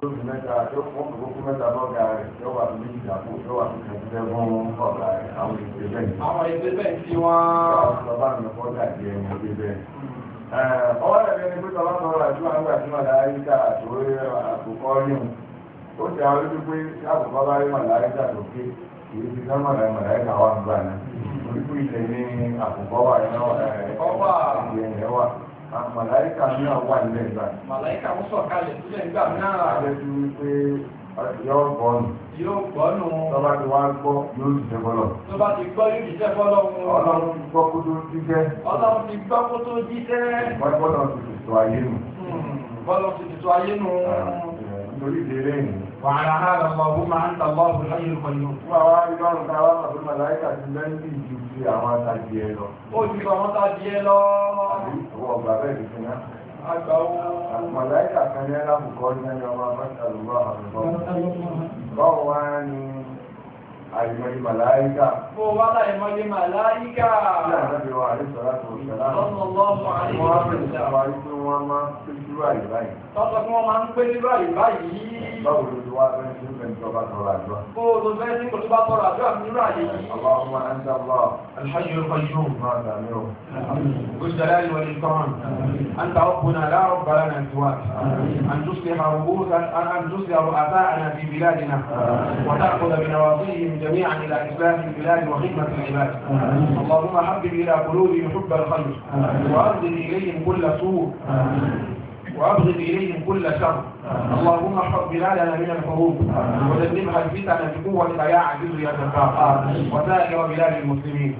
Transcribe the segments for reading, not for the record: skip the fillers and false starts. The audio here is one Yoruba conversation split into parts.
lóṣù mẹ́ta tó fún òkú mẹ́ta lọ́gà rẹ̀ tó wà ní ìjàpò tó wà ní ìjẹ́ fún ọ̀gá rẹ̀ àwọn ìgbé bẹ́ẹ̀. àwọn ìgbé bẹ́ẹ̀ tí wọ́n. lọ́ba mi kọ́ dàbí ẹni ìgbé bẹ́ẹ̀. ọwọ́ ẹ̀rẹ́ ni pé tọ́lá sọ̀rọ̀ àti wọn gbà tí màláríkà tó àkókò ríhun ó ti àwọn olójú pé àkókò bá rí màláríkà tó ké kìí ti sán màláríkà wà nígbà náà orí pé ilẹ̀ ní àkókò wà ìyẹn wà màláíkà náà wà nílẹ̀ ìgbà. Màláíkà ń sọ̀kalẹ̀ sílẹ̀ nígbà náà. Àjẹ́sí wípé yóò gbọ́nù. Yóò gbọ́nù. Tọ́ba ti wá gbọ́ yóò jíṣẹ́ fọ́lọ̀. Tọ́ba ti gbọ́ yóò jíṣẹ́ fọ́lọ̀. Ọlọ́run ti gbọ́ kó tó jíṣẹ́. Ọlọ́run ti gbọ́ kó tó jíṣẹ́. Wọ́n gbọ́dọ̀ ti tètò ayé nù. Bọ́lọ̀ ti tètò ayé nù. Nítorí ìdílé yìí. وعلى هذا اللهم أنت الله الحي القيوم. Wàá ìlọrin ká wá pàtó màláíkà ti lẹ́ńdì ju ti àwọn àtàjì ẹ lọ. Ó ju àwọn àtàjì ẹ lọ. Àbí ìwọ ọgbà bẹ́ẹ̀ ti fi ná. Àgbà wo. Màláíkà kan ní ẹlẹ́bùkọ́ ní ẹni ọmọ afẹ́sàlùmọ́ àbùkọ́. Báwo wá ní àìmọye màláíkà? Bó wá láìmọye màláíkà. Bí àjọbí wa àdéṣọ́lá tó ṣẹlá. Sallallahu alaihi Wọ́n á wasallam. bẹ̀rẹ̀ sí àwọn ikú wọn máa ń pè sí báyìí báyìí. Tọ́sọ fún wọn máa ń pé nígbà yìí. Báwo ló ti wá fẹ́ sí ìfẹ́ ìjọba tọrọ àjọ? Bó o lọ fẹ́ sí kò tó bá tọrọ àjọ àmì nígbà yìí. Allahumma anta Allah. الحي القيوم Máa dàmí o. ذو الجلال والإكرام أنت ربنا لا رب لنا سواك أن تصلح رؤساءنا في بلادنا وتأخذ بنواصيهم جميعا إلى إصلاح البلاد وخدمة العباد. اللهم حبب إلى قلوبهم حب الخير وأبغض إليهم كل سوء وأبغض إليهم كل شر. اللهم احفظ بلادنا من الحروب وجنبها الفتن بقوتك يا عزيز يا جبار وسائر بلاد المسلمين.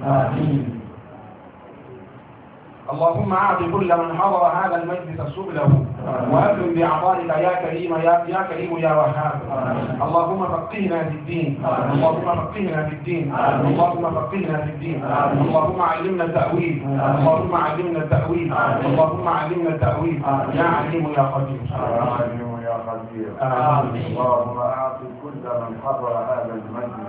اللهم أعط كل من حضر هذا المجلس سبله وأكرم بعطائك يا كريم يا كريم يا وهاب. اللهم فقهنا في الدين. اللهم فقهنا في الدين. اللهم فقهنا في الدين. اللهم علمنا التأويل. اللهم علمنا التأويل. اللهم علمنا التأويل يا عليم يا قدير. يا عليم يا قدير. اللهم أعط كل من حضر هذا المجلس.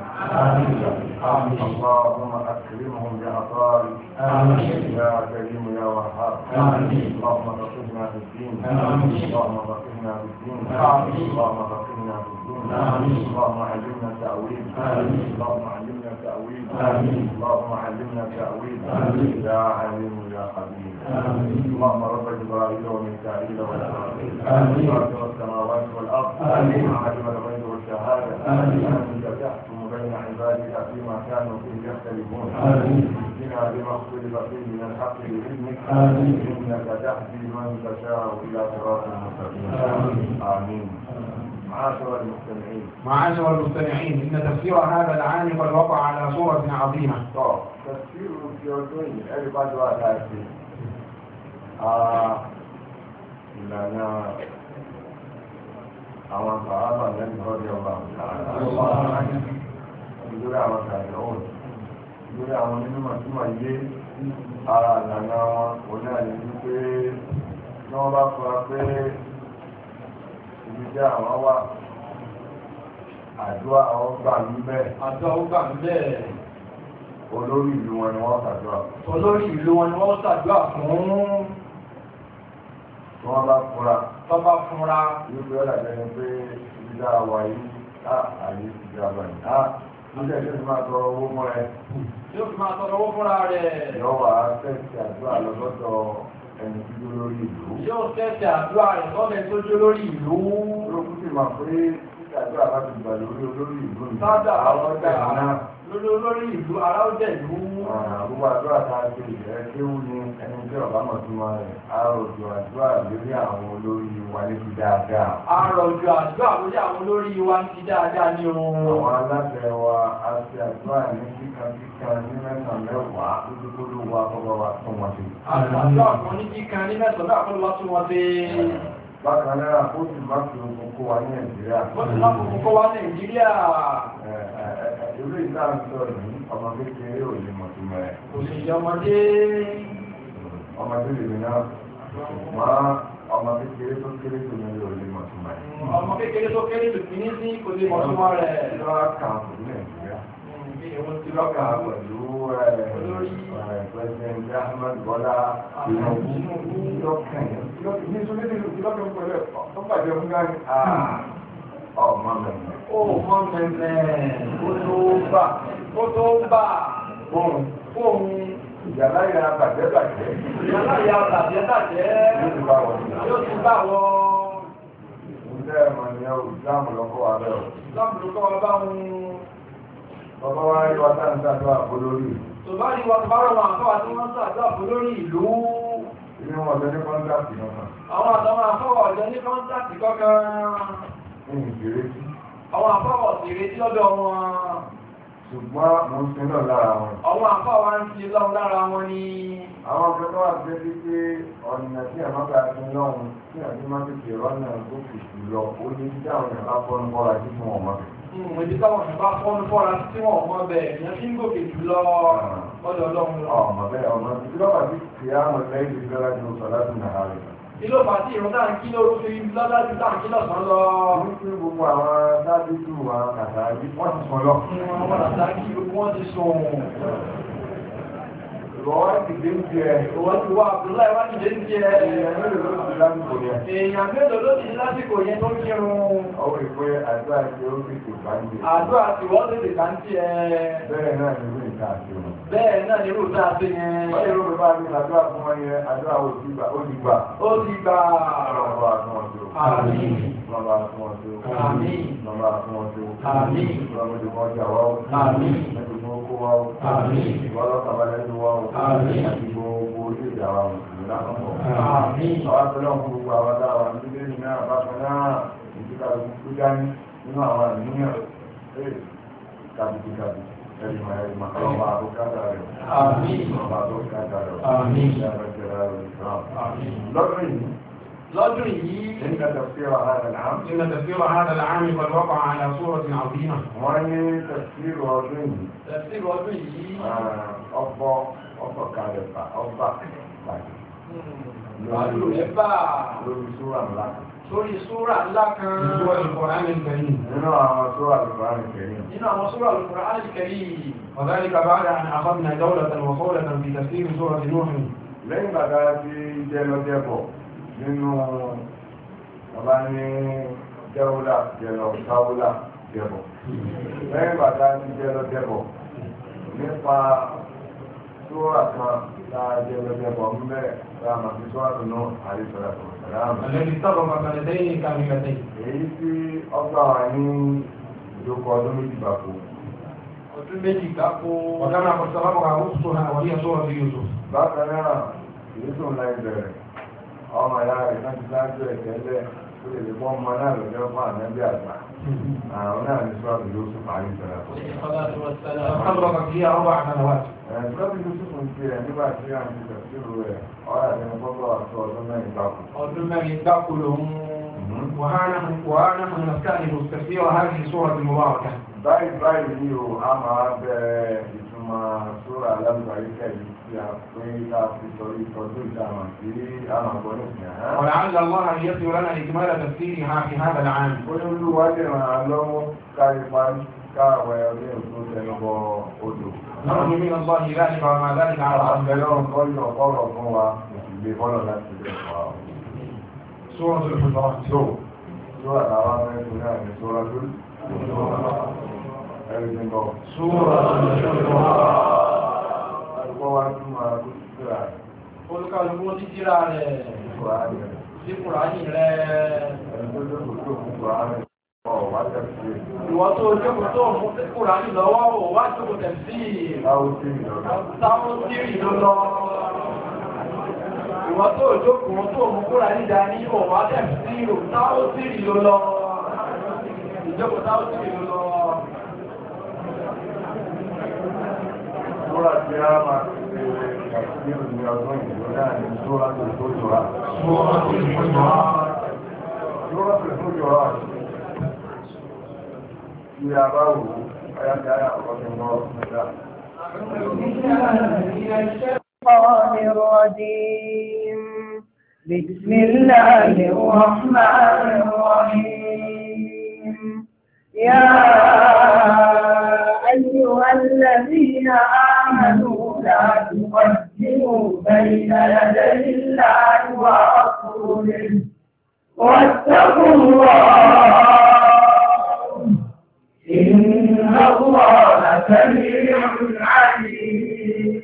اللهم أكرمهم بعطائك يا كريم يا وهاب. اللهم فقهنا في الدين. اللهم فقهنا في الدين. اللهم فقهنا في الدين. اللهم علمنا التأويل. اللهم علمنا التأويل. اللهم علمنا التأويل يا عليم يا قدير. اللهم رب جبرائيل وميكائيل وإسرائيل فاطر السماوات والأرض عالم الغيب والشهادة أنت تحكم بين عبادك فيما كانوا فيه يختلفون. اهدنا لما اختلف فيه من الحق بإذنك إنك تهدي من تشاء إلى صراط مستقيم. آمين. معاشر المستمعين إن تفسير هذا العام قد وقع على صورة عظيمة. تفسير الكيوتوي بعد وقت ìlànà àwọn sàábà lẹ́nu lọ́dí ọba ìlúrí àwọn sàájọ́wò ìlúrí àwọn onímọ̀ tí wọ́n yé ara ìlànà wọn oní àyè wípé tí wọ́n bá fura pé ibi jẹ́ àwọn wà àdúrà àwọn gbà ń bẹ́ẹ̀ olórí ìlú wọn ni wọ́n ṣàdúrà fún tí wọ́n bá fúnra yóò fi ọ́dà jẹ́ pé ìdíjà wà yìí ààyè ìdíjà wà yìí nígbà tí ó fi máa tọrọ owó mọ́ ẹ fúnra rẹ̀ yóò wà á tẹ̀sí àdúrà lọ́sọ́dọ̀ ẹni tí ó lórí ìlú yóò tẹ̀sí àdúrà rẹ̀ sọ́dọ̀ ẹni tó jó lórí ìlú olókùn sì máa pé títí àdúrà bá ti gbà lórí olórí ìlú lórí olórí ìlú ará ó jẹ́ ìlú gbogbo àdúrà tá a ṣe ìrẹ́ kéwú ni ẹni tí ọ̀bá mọ̀ sí wọn rẹ̀ àròjù àdúrà lórí àwọn olórí wa ní ti dáadáa. àròjù àdúrà lórí àwọn olórí wa ní ti dáadáa ní ohun. àwọn aláṣẹ wa a ṣe àdúrà ní kíkan ní mẹ́sàn-án mẹ́wàá lójú tó ló wá fọwọ́ wa tún wọn ṣe. àdúrà kan ní kíkan ní mẹ́sàn-án mẹ́wàá fọwọ́ wa tún wọn ṣe. bákan náà ó sì má fi okun kó wa ní Nàìjíríà. ìlú ìdáhùn sọ̀rọ̀ ní ọmọ kékeré ò lè mọ̀ sí mọ́ ẹ̀. kò sì yẹ ọmọdé lè mi náà ṣùgbọ́n ọmọ kékeré tó kéré tó ní ò lè mọ̀ sí mọ́ ẹ̀. ọmọ kékeré tó kéré tó kìíní sí kò lè mọ̀ sí mọ́ rẹ̀. lọ́wọ́ kan kò ní Nàìjíríà. lọ́kà pẹ̀lú President Ahmed Bọ́lá Tinubu lọ́kàn yẹn. ní sọ́dọ̀ ìlú lọ́kàn pẹ̀lú ẹ̀ tó bàjẹ́ fún gáàní. ọmọ mẹ́mẹ́. Ó mọ́ mẹ́mẹ́ ó tó bà fóun. Ìyàláyà bàjẹ́. Ìyàláyà bàjẹ́. Yóò ti bá wọn. Ǹjẹ́ ẹ̀mọ̀ ni ẹ̀ ìsìlámù lọ́kọ́ wa bẹ́ẹ̀ o? Ìsìlámù lọ́kọ́ wa bá wọn. Bàbá wa rí wa tá ń ṣàdúrà fún lórí. Tòbá rí wa bá rọ̀ wọn àkọ́wà tí wọ́n ṣàdúrà fún lórí ìlú. Ilé wọn ọ̀dọ́ ní kọ́ńtàkì náà. Àwọn àtàwọn àkọ́wà ọ̀dọ́ ní kọ́ńtàkì kankan. Ní ìgbèrèsí. Àwọn àkọ́wà sì retí lọ́dọ̀ wọn. Ṣùgbọ́n mo ń sin náà lára wọn. Àwọn àkọ́wà ń fi lọ́wọ́ lára wọn ni. Àwọn akẹ́kọ̀ọ́ wà pé pé ọ̀nà tí àmọ́ bá ti lọ́hùn tí àti máa tètè rọ́nà tó fi jù lọ ó ní tí àwọn èèyàn bá fọ́nù bọ́ra sí fún ọmọ rẹ̀. Ìdí táwọn èèyàn bá fọ́nù bọ́ra sí wọn ọmọ bẹ̀ èèyàn fi ń gòkè jù lọ ọ̀dọ̀ Ọlọ́run lọ. Ọmọ bẹ́ẹ̀ ọmọ tí lọ́pàá ti kì á mọ̀ lẹ́yìn ìgbéra ju sọ̀lá sí nàá rẹ̀. Kí ló fà sí ìrún táà ń kí lóru fi lọ́dájú táà ń kí lọ́sàn lọ? Ní kí gbogbo àwọn sábìtù àwọn kàtàkì wọ́n ti sọ lọ. Àwọn kàtàkì gbogbo wọn ti sùn. Ìwọ́n ti dé ń jẹ. Ìwọ́n ti wá Abdullahi wá ti dé ń jẹ. Èèyàn mélòó ló ti lásìkò yẹn? Èèyàn mélòó ló ti lásìkò yẹn tó kírun? Ọwọ́ ìpé àdúrà tí ó fi tò bá ń jẹ. Àdúrà tí wọ́n tètè ká ń jẹ. Bẹ́ẹ̀ náà ni irú ìta àti òun. Bẹ́ẹ̀ náà ni irú ìta àti yẹn. Wọ́n yóò fi bá ní àdúrà fún wọn yẹn, àdúrà ó ti gbà. Ó ti gbà. Ọlọ́run bá fún wọn tó. Àmín. Ọlọ́run bá fún wọn tó. Àmín. Ọlọ́run bá fún wọn tó. Àmín. Ọlọ́run ti kọ́ jà wá o. Àmín. Ẹ̀sùn tó kó wá o. Àmín. Ìwọ́lọ́kàbalẹ̀ ń wá o. Àmín. Àti gbogbo orí ìjà wa mùsùlùmí lápapọ̀. Àmín. Àwọn akẹ́lẹ́ fún gbogbo àwọn dáwà ní ilé ìrìn náà bákan náà ìdíkà tó dání nínú àwọn àníyàn kàbìtìkàbì ẹ̀rìmà ọlọ́pàá àbúkátà rẹ̀. Àmín. Ọlọ́pàá àbúkátà rẹ̀. Àmín. لọ́dún yìí إن تفسير هذا العام تفسير هذا العام قد وقع على صورة عظيمة. وهي تفسير ọdún yìí. تفسير ọdún yìí. ọ̀pọ̀ kàlẹ̀fà ọ̀pá lórí súrà ńlá kan. Sórí súrà ńlá kan. Nínú àwọn súrà Al-Qur'an Al-Karim. Nínú àwọn súrà Al-Qur'an Al-Karim. وذلك بعد أن أخذنا جولة وصولة في تفسير سورة نوح. Lẹ́yìn bàtà tí jẹ́ lọ jẹ́bọ̀ nínú ọba ní jẹ́wọ́lá jẹ́lọ sáwọ́lá jẹ́bọ̀. Lẹ́yìn bàtà tí jẹ́ lọ jẹ́bọ̀ nípa súrà kan táa jẹ́ lọ jẹ́bọ̀ ń bẹ́ẹ̀ táa máa fi súrà tó náà àríṣọ́lá tó sàlámù. الذي سبق سنتين كاملتين. Èyí tí ọgbà wà ní ìjókòó ọdún méjì gbàgbó. Ọdún méjì gbáko. وكما قد سبقها أختها وهي سورة يوسف. Bákan náà kìí tó ńlá ìbẹ̀rẹ̀ ọmọ ìyá rẹ̀ náà ti sáájú ẹ̀kẹ́lẹ̀ tó lè lè pọ́ ọmọ náà lọ́jọ́ fún ànábì àgbà àwọn náà ní sọ́ọ̀tù Yusuf parí ìṣẹ̀lẹ̀ fún فسبق فيها 4 سنوات. sọ́ọ̀tù Yusuf ń tirẹ̀ nígbà tí a ń ti tẹ̀síru rẹ̀ ọ̀rẹ́ àti ẹni pọ́pọ́ àti ọdún mẹ́rin gbáko. ọdún mẹ́rin gbáko lòun. وها نحن نستأنف تفسير هذه السورة المباركة. báyìí ni o a máa bẹ̀rẹ̀ ìtumọ̀ sóra alábàáríkà yìí tí a pé ká fi sọ ìtọ́jú ìdáhùn sí àwọn àgbọ̀n ìsìn. ولعل الله أن يسر لنا إكمال تفسيرها في هذا العام. olúwa lè ràn án lọ́wọ́ kárí parí káàwẹ̀ ọdún èkó tẹnubọ odò. نرجو من الله ذلك وما ذلك على الله. àbẹ̀lẹ̀ ọ̀kọ́yọ̀ ọ̀rọ̀ fún wa ìgbé bọ́lọ̀ láti lè fà á. سورة الحجرات. sóra àwọn mẹ́rin náà ní sóra tó everything go. سورة الحجرات. àdúgbò wa tún máa kó síra rẹ̀. Olúkàlùkù ti jíra rẹ̀. Kùránì rẹ̀. Sí Kùránì rẹ̀. ẹni tó tó kò tó fún Kùránì ọ̀ wá tẹ̀sí. Ìwọ́n tó jókòó tó mú Kùránì lọ́wọ́ ò wá jókòó tẹ̀sí. láwọ́ sí ìlọ́dọ̀. Táwọn tí ìlú lọ. Ìwọ́n tó jókòó tó mú Kùránì dání ò wá tẹ̀sí ìlú táwọn tí ìlú lọ. Ìjókòó táwọn tí ìlú lọ. Sóra tí a máa ṣe kàkíyèrò ní ọdún ìlú náà ní sóra tó tó jọra. سورة الحجرات. Sóra tó tó jọra. Tí a bá wò ó, ayájá ayá ọ̀pọ̀ mọ́ mẹ́ta. الشيطان الرجيم بسم الله الرحمن الرحيم يا أيها الذين آمنوا لا تقدموا بين يدي الله ورسوله واتقوا الله سميع عليم.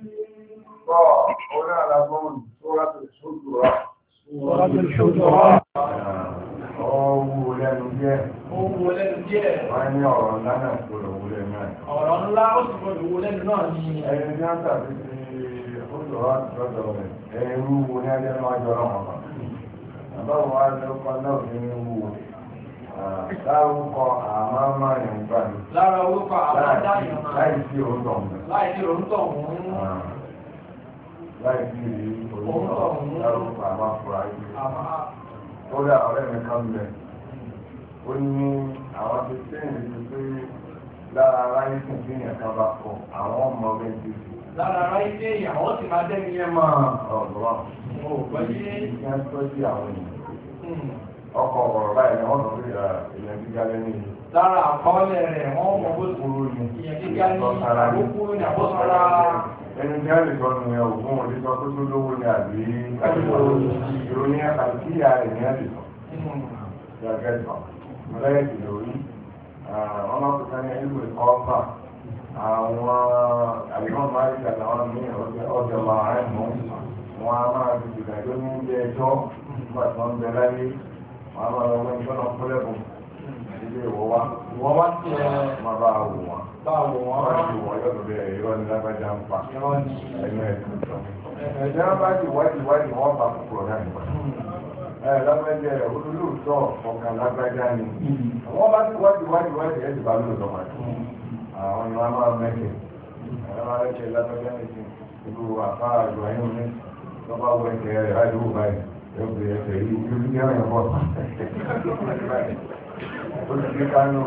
هنا على ضمن سورة الحجرات. سورة الحجرات. Lẹ́nu jẹ́. Owó lẹ́nu jẹ́. Wọ́n ní ọ̀rọ̀ ńlá náà gbọ́dọ̀ wó lẹ́nu náà. Ọ̀rọ̀ ńlá ó sì gbọ́dọ̀ wó lẹ́nu náà ni. Ẹni tí wọ́n tàbí ti Òjòrò àtijọ́ rẹ̀, ẹrú wo ní ẹjẹ́ máa jọ náà wọn. Àbáwo wá lórúkọ náà ní wúwo. Lárúkọ àmàmà yẹn gbà mí. Lára orúkọ àmàmà yẹn máa. Láì sí òǹtọ̀ mú. Láì sí òǹtọ̀ mú. Láì sí òǹtọ̀ mú. Lárúkọ àmàfura yìí. Kódà ọ̀rẹ́ mi kan bẹ̀. Ó ní àwọn ti sẹ́yìn ti pé lára aráyé sì ń gbìyànjú kan bá kọ àwọn ọmọ ọgbẹ́ ti fi. Lára aráyé dé ìyàwó sì máa dẹ́mi yẹn mọ́. Ọ̀dọ́ ìyẹn tọ́jú àwọn èèyàn. Ọkọ̀ ọ̀rọ̀ báyìí ni wọ́n sọ pé èèyàn gíga lẹ́nu yìí. Lára àkọọ́lẹ̀ rẹ̀ wọ́n mọ̀ bó kúrú ni. Ìyẹn gíga ní àbókú ní àbósára. Ẹni tí a lè sọ nù yẹn ògùn òde sọ pé tó lówó ni àbí ìròyìn àkàtúnyà ènìyàn lè sọ. Gẹ́gẹ́ sọ. Mọ̀lẹ́yìn ti lórí. Wọ́n máa ń pèsè ní ìlú ìkọ́fà. Àwọn àlùmọ́ máa ń gbà láwọn ní ọjọ́ máa ń mú. Wọ́n á máa fi ìdájọ́ ní ilé ẹjọ́ nígbà tí wọ́n ń bẹ láyé. Wọ́n á máa lọ wọ́n ìjọ́nà fúnlẹ̀kùn. Ilé ìwọ́ wá. Ìwọ́ wá ti máa bá wò wọ́n. Bá wò wọ́n. Wọ́n ti wọ́n yọ̀dọ̀ bẹ́ẹ̀ irọ́ ní lágbájá ń pa. Ẹnu ẹ̀sìn sọ. Ẹ̀jẹ̀ wọn bá ti wádìí wọ́n bá kúkúrọ̀ náà nípa. Lágbájá rẹ̀ olóòótọ́ ọ̀kan lágbájá ni. Wọ́n bá ti wádìí ẹ̀ ti bá lóòótọ́ máa tó. Àwọn ni wọ́n máa mẹ́kẹ̀. Àwọn máa mẹ́kẹ̀ lágbájá nìkan. Ìlú àfáà ìlú ayé omi. Wọ́n bá wọ ẹ̀kẹ́ rẹ̀ láti wò báyìí. Yóò fi ẹ̀kẹ́ yìí yóò fi yára yẹn bọ̀. Ó ti fi kánú.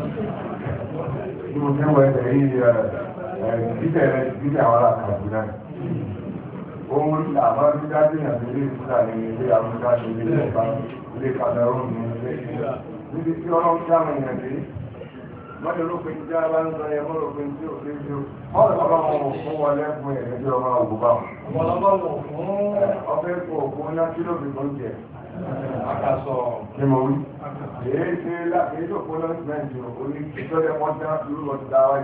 Bí mo ti wọ ẹ̀kẹ́ yìí ìdílé àwọn alákàtú náà. Ohun àmọ́ tí dájú ìyàn sí ilé ìfúnà ní ilé Amúdá ní ilé Ẹ̀bá, ilé Cameroon ní ilé ìgbà. Níbi tí ọlọ́run jáwọn èèyàn dé, mọ́jọ ló pe tí a bá ń sọ yẹn mọ́rọ̀ pé tí ó fi ń jó. Ọlọ́run fún wọlé fún ẹ̀rẹ́ bí ọmọ ògùn bá wọn. Ọlọ́run fún ọfẹ́ fún ògùn ná kí ló fi tó ń jẹ. Akásọ̀ ni mo wí. Èyí tó fún lọ́sìmẹ́ntì orí ìtọ́jẹ́ pọ́ńtà lórúkọ ti dáwájú.